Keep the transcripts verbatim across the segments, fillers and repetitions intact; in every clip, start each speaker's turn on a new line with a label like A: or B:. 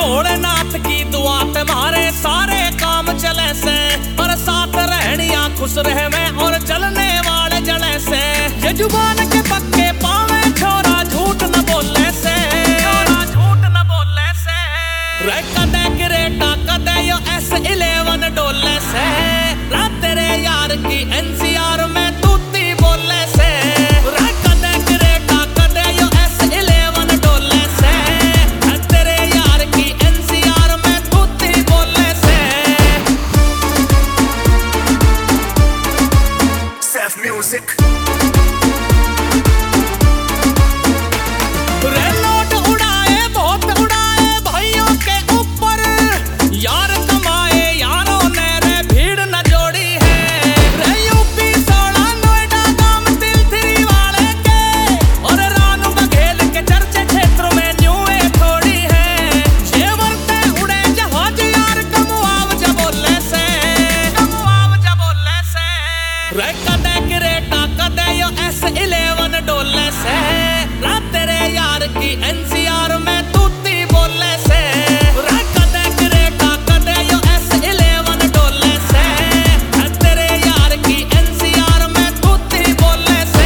A: भोलेनाथ की दुआ तुम्हारे सारे काम चले से, और साथ रहनिया खुश रहे मैं और जलने वाले जले से। ये जुबान के पक्के पावे छोरा झूठ न बोले से, छोरा झूठ न बोले से। रे कदे क्रेटा कदे यो एस इलेवन डोले से, रात तेरे यार की एनसीआर में तूती बोले से। रे कदे क्रेटा कदे यो एस इलेवन डोले से, तेरे यार की एनसीआर में तूती बोले से।
B: Self music.
A: रे नोट उड़ाए बहुत उड़ाए भाइयों के ऊपर, यार कमाए यारों ने रे भीड़ न जोड़ी है। रे यूपी सोलह नोएडा गांव तिलथिरी वाले के, और रानू बघेल के चर्चे क्षेत्र में न्यूए थोड़ी है। जेवर ते उड़े जहाज यार कमुआवजा बोले से, कमुआवजा बोले से। रे कदे क्रेटा कदे यो एस इलेवन डोले से, रात तेरे यार की एनसीआर में तूती बोले से। रे कदे क्रेटा कदे यो एस इलेवन डोले से, तेरे यार की एनसीआर में तूती बोले से।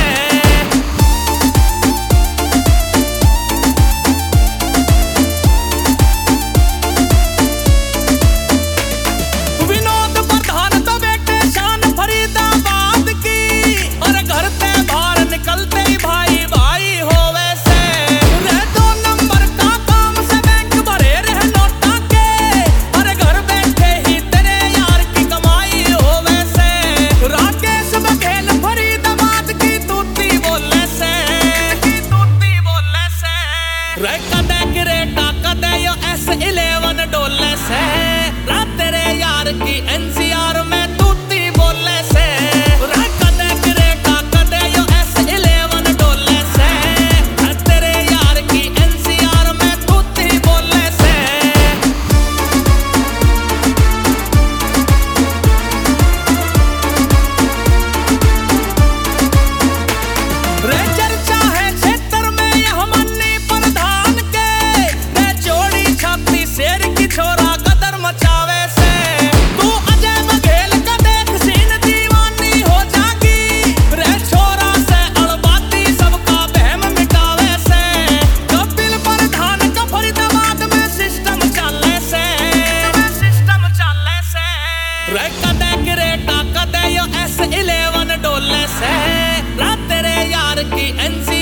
A: विनोद प्रधान तो बेटे शान फरीदाबाद की, और घर से बाहर निकलते ही भाई भाई होवे से। रे दो नंबर का काम से बैंक भरे रहे नोटा के, और घर बैठे ही तेरे यार की कमाई होवे से। राकेश बघेल फरीदाबाद की तूती बोले से, की तूती बोले से। रे कदे क्रेटा कदे यो एस इलेवन डोले से, रात तेरे यार की एनसीआर में तूती बोले से। रे कदे क्रेटा कदे यो एस इलेवन डोले से, तेरे यार की एनसीआर में तूती बोले से। रे चर्चा है क्षेत्र में यह मन्नी प्रधान के, रे जोड़ी छाती शेर की छोरा कदर मचावे से। तू अजय बघेल का देख सीन दीवानी हो जागी, रे छोरा से अड़बाती सबका बहम मिटावे से। कपिल प्रधान का फरीदाबाद में सिस्टम चले से, सिस्टम चले से। रे कदे क्रेटा कदे यो एस इलेवन डोले से, रात तेरे यार की एनसी